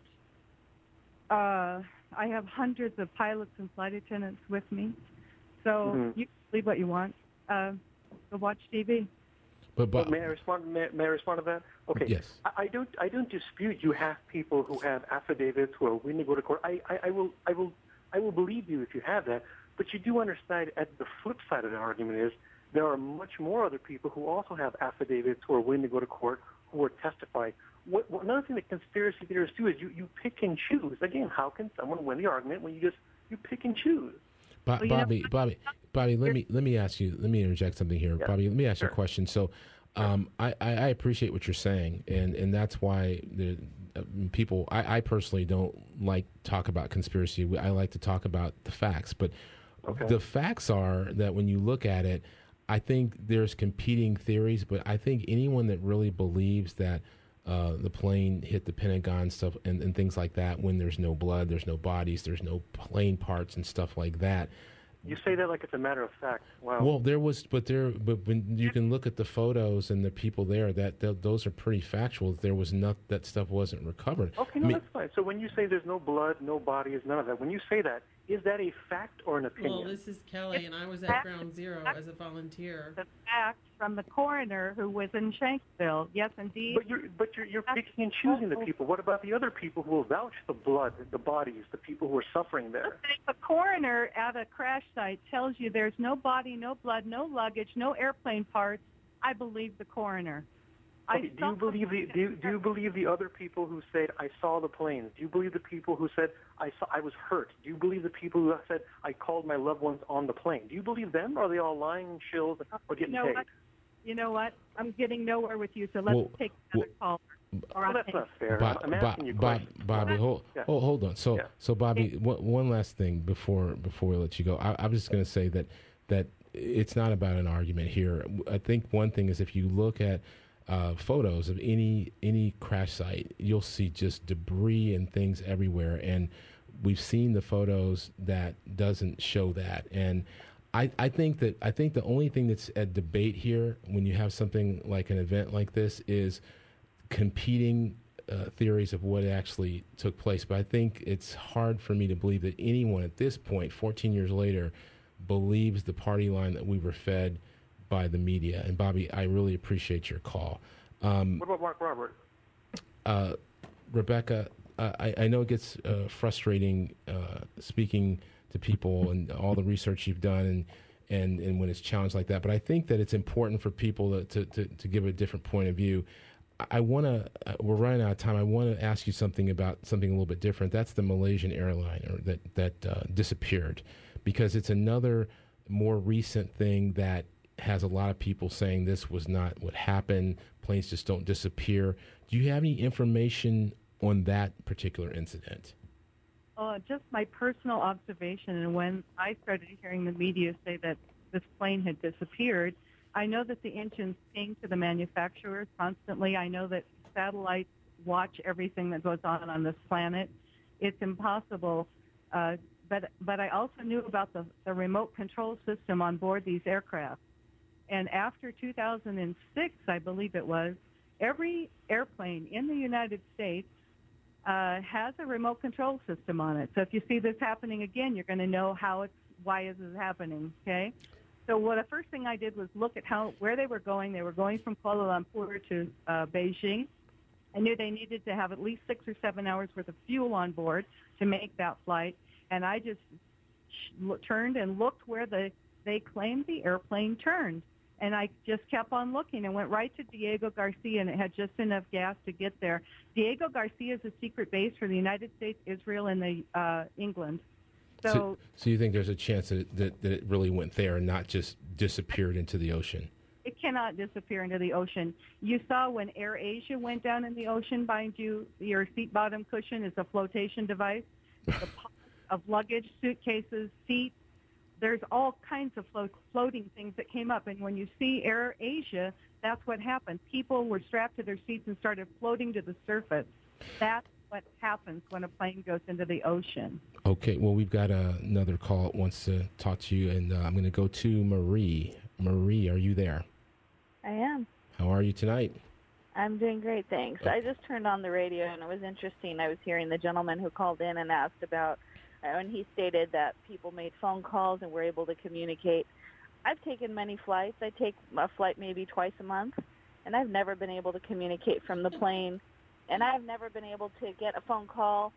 Uh, I have hundreds of pilots and flight attendants with me. So Mhm. you can believe what you want. Uh, go watch T V. But, but Well, may I respond? May, may I respond to that? Okay. Yes. I, I don't. I don't dispute you have people who have affidavits who are willing to go to court. I, I, I will. I will. I will believe you if you have that. But you do understand. At the flip side of the argument is there are much more other people who also have affidavits who are willing to go to court, who are testifying. What, what, another thing that conspiracy theorists do is you, you pick and choose. Again, how can someone win the argument when you just you pick and choose? Bo- Well, you Bobby, know- Bobby, Bobby, let me let me ask you. Let me interject something here, Yeah, Bobby. Let me ask you sure. a question. So, um, I, I, I appreciate what you're saying, and, and that's why the uh, people. I, I personally don't like talk about conspiracy. I like to talk about the facts. But Okay. the facts are that when you look at it, I think there's competing theories. But I think anyone that really believes that uh, the plane hit the Pentagon stuff and, and things like that, when there's no blood, there's no bodies, there's no plane parts and stuff like that. You say that like it's a matter of fact. Wow. Well, there was, but there, but when you can look at the photos and the people there, that th- those are pretty factual. There was not that stuff wasn't recovered. Okay, no, I mean, that's fine. So when you say there's no blood, no bodies, none of that, when you say that, is that a fact or an opinion? Well, this is Kelly, and I was at Ground Zero as a volunteer. The fact from the coroner who was in Shanksville. Yes, indeed. But you're but you're you're picking and choosing the people. What about the other people who will vouch the blood, the bodies, the people who are suffering there? If a coroner at a crash site tells you there's no body, no blood, no luggage, no airplane parts, I believe the coroner. Okay, do you believe the do you, do you believe the other people who said I saw the planes? Do you believe the people who said I saw I was hurt? Do you believe the people who said I called my loved ones on the plane? Do you believe them, or are they all lying shills or getting You know paid? what? You know what? I'm getting nowhere with you, so let's Well, take another well, caller. Well, that's not fair. Bo- I'm Bo- asking you Bo- questions. Bobby, hold, Yeah. hold, hold on. So, Yeah. so Bobby, one, one last thing before before we let you go. I, I was just going to say that that it's not about an argument here. I think one thing is if you look at uh, photos of any any crash site, you'll see just debris and things everywhere. And we've seen the photos that doesn't show that. And I, I think that I think the only thing that's at debate here when you have something like an event like this is competing uh, theories of what actually took place. But I think it's hard for me to believe that anyone at this point, fourteen years later, believes the party line that we were fed by the media. And Bobby, I really appreciate your call. Um, What about Mark Robert? uh, Rebecca, uh, I, I know it gets uh, frustrating uh, speaking to people and all the research you've done and, and, and when it's challenged like that. But I think that it's important for people to, to, to, to give a different point of view. I want to, uh, we're running out of time. I want to ask you something about something a little bit different. That's the Malaysian airliner that, that uh, disappeared, because it's another more recent thing that has a lot of people saying this was not what happened. Planes just don't disappear. Do you have any information on that particular incident? Uh, just my personal observation, and when I started hearing the media say that this plane had disappeared, I know that the engines ping to the manufacturers constantly. I know that satellites watch everything that goes on on this planet. It's impossible. Uh, but but I also knew about the, the remote control system on board these aircraft. And after two thousand six, I believe it was, every airplane in the United States uh, has a remote control system on it. So if you see this happening again, you're going to know how it's, why is this happening, okay? So what the first thing I did was look at how where they were going. They were going from Kuala Lumpur to uh, Beijing. I knew they needed to have at least six or seven hours worth of fuel on board to make that flight. And I just sh- turned and looked where the they claimed the airplane turned. And I just kept on looking and went right to Diego Garcia, and it had just enough gas to get there. Diego Garcia is a secret base for the United States, Israel, and the uh, England. So, so, so you think there's a chance that it, that, that it really went there and not just disappeared into the ocean? It cannot disappear into the ocean. You saw when Air Asia went down in the ocean, mind you, your seat bottom cushion is a flotation device. The pods of luggage, suitcases, seats, there's all kinds of float, floating things that came up. And when you see Air Asia, that's what happened. People were strapped to their seats and started floating to the surface. That's what happens when a plane goes into the ocean. Okay, well, we've got uh, another call that wants to talk to you, and uh, I'm going to go to Marie. Marie, are you there? I am. How are you tonight? I'm doing great, thanks. I just turned on the radio, and it was interesting. I was hearing the gentleman who called in and asked about, uh, and he stated that people made phone calls and were able to communicate. I've taken many flights. I take a flight maybe twice a month, and I've never been able to communicate from the plane, and I've never been able to get a phone call.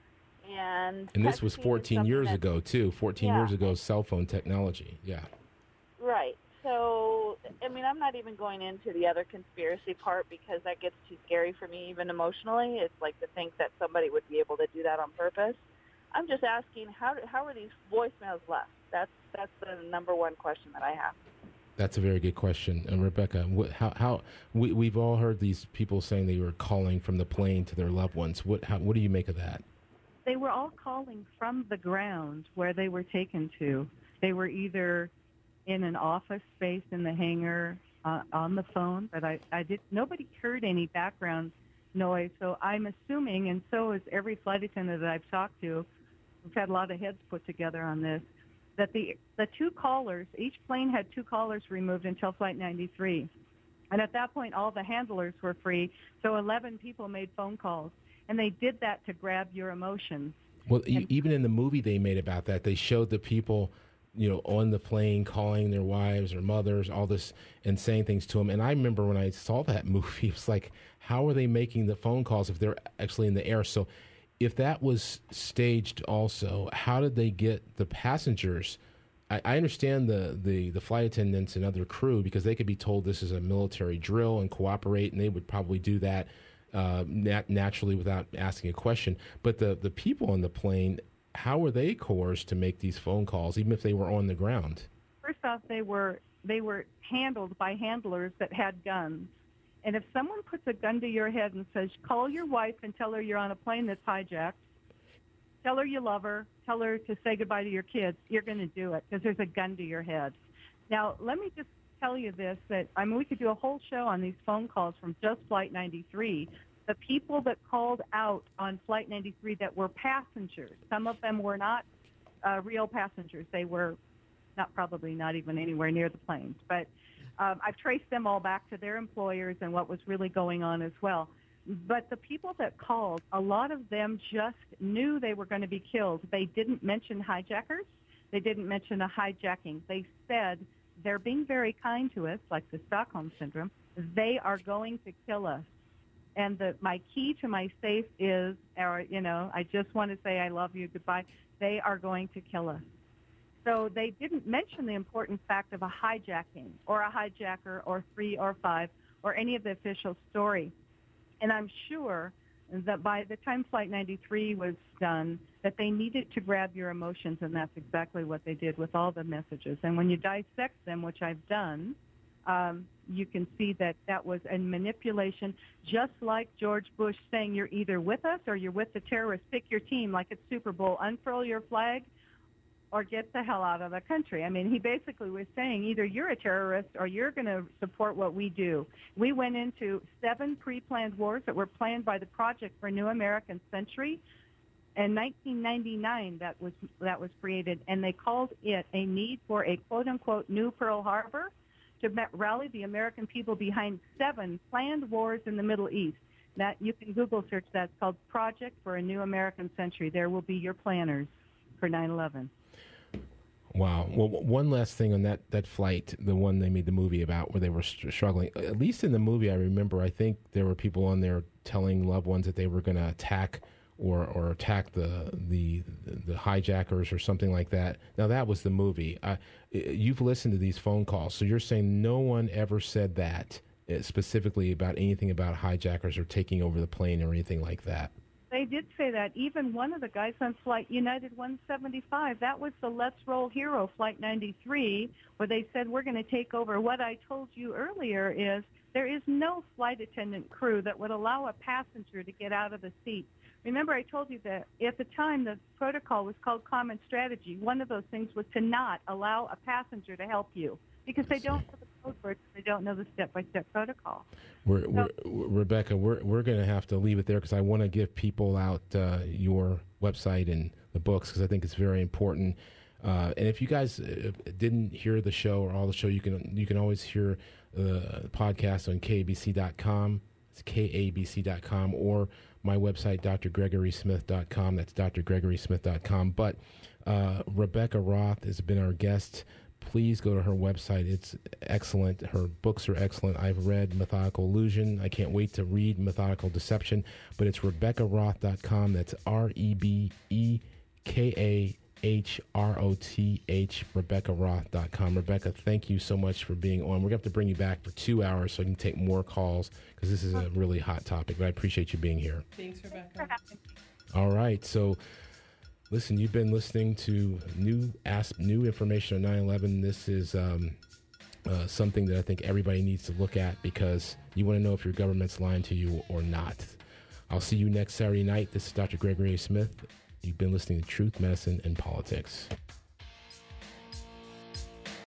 And and this was fourteen years that, ago, too. fourteen yeah. years ago, cell phone technology. Yeah. Right. So, I mean, I'm not even going into the other conspiracy part because that gets too scary for me, even emotionally. It's like to think that somebody would be able to do that on purpose. I'm just asking, how how are these voicemails left? That's that's the number one question that I have. That's a very good question. And Rebecca, what, how, how we, we've all heard these people saying they were calling from the plane to their loved ones. What how, what do you make of that? They were all calling from the ground where they were taken to. They were either in an office space in the hangar uh, on the phone, but I, I did. Nobody heard any background noise, so I'm assuming, and so is every flight attendant that I've talked to. We've had a lot of heads put together on this. That the the two callers, each plane had two callers removed until Flight ninety-three, and at that point, all the handlers were free. So eleven people made phone calls, and they did that to grab your emotions. Well, e- even in the movie they made about that, they showed the people, you know, on the plane calling their wives or mothers, all this, and saying things to them. And I remember when I saw that movie, it was like, how are they making the phone calls if they're actually in the air? So if that was staged also, how did they get the passengers? I, I understand the, the, the flight attendants and other crew, because they could be told this is a military drill and cooperate, and they would probably do that uh, nat- naturally without asking a question. But the, the people on the plane, how were they coerced to make these phone calls, even if they were on the ground? First off, they were they were handled by handlers that had guns, And if someone puts a gun to your head and says, call your wife and tell her you're on a plane that's hijacked, tell her you love her, tell her to say goodbye to your kids, you're going to do it because there's a gun to your head. Now, let me just tell you this, that I mean, we could do a whole show on these phone calls from just Flight ninety-three. The people that called out on Flight ninety-three that were passengers, some of them were not uh, real passengers. They were not probably not even anywhere near the planes. But um, I've traced them all back to their employers and what was really going on as well. But the people that called, a lot of them just knew they were going to be killed. They didn't mention hijackers. They didn't mention a hijacking. They said they're being very kind to us, like the Stockholm Syndrome. They are going to kill us. And the, my key to my safe is, or, you know, I just want to say I love you, goodbye. They are going to kill us. So they didn't mention the important fact of a hijacking or a hijacker or three or five or any of the official story. And I'm sure that by the time Flight ninety-three was done, that they needed to grab your emotions, and that's exactly what they did with all the messages. And when you dissect them, which I've done, um, you can see that that was a manipulation, just like George Bush saying you're either with us or you're with the terrorists. Pick your team like it's Super Bowl. Unfurl your flag or get the hell out of the country. I mean, he basically was saying either you're a terrorist or you're going to support what we do. We went into seven pre-planned wars that were planned by the Project for a New American Century. In nineteen ninety-nine, that was that was created, and they called it a need for a quote-unquote new Pearl Harbor to rally the American people behind seven planned wars in the Middle East. That you can Google search that. It's called Project for a New American Century. There will be your planners for nine eleven. Wow. Well, one last thing on that, that flight, the one they made the movie about where they were struggling. At least in the movie, I remember, I think there were people on there telling loved ones that they were going to attack or, or attack the, the the hijackers or something like that. Now, that was the movie. Uh, you've listened to these phone calls, so you're saying no one ever said that specifically about anything about hijackers or taking over the plane or anything like that. They did say that. Even one of the guys on Flight United one seventy-five, that was the Let's Roll Hero, Flight ninety-three, where they said, we're going to take over. What I told you earlier is there is no flight attendant crew that would allow a passenger to get out of the seat. Remember, I told you that at the time the protocol was called Common Strategy. One of those things was to not allow a passenger to help you because they don't know the code words, they don't know the step-by-step protocol. We're, so, we're, Rebecca, we're we're going to have to leave it there because I want to give people out uh, your website and the books because I think it's very important. Uh, and if you guys uh, didn't hear the show or all the show, you can you can always hear the podcast on K A B C dot com. It's K A B C dot com or my website, D R Gregory Smith dot com. That's D R Gregory Smith dot com. But uh, Rebecca Roth has been our guest. Please go to her website. It's excellent. Her books are excellent. I've read Methodical Illusion. I can't wait to read Methodical Deception. But it's Rebecca Roth dot com. That's R E B E K A H R O T H, Rebecca Roth dot com. Rebecca, thank you so much for being on. We're going to have to bring you back for two hours so I can take more calls because this is a really hot topic. But I appreciate you being here. Thanks, Rebecca. All right. So, listen, you've been listening to new asp- new information on nine eleven. This is um, uh, something that I think everybody needs to look at because you want to know if your government's lying to you or not. I'll see you next Saturday night. This is Doctor Gregory A. Smith. You've been listening to Truth, Medicine, and Politics.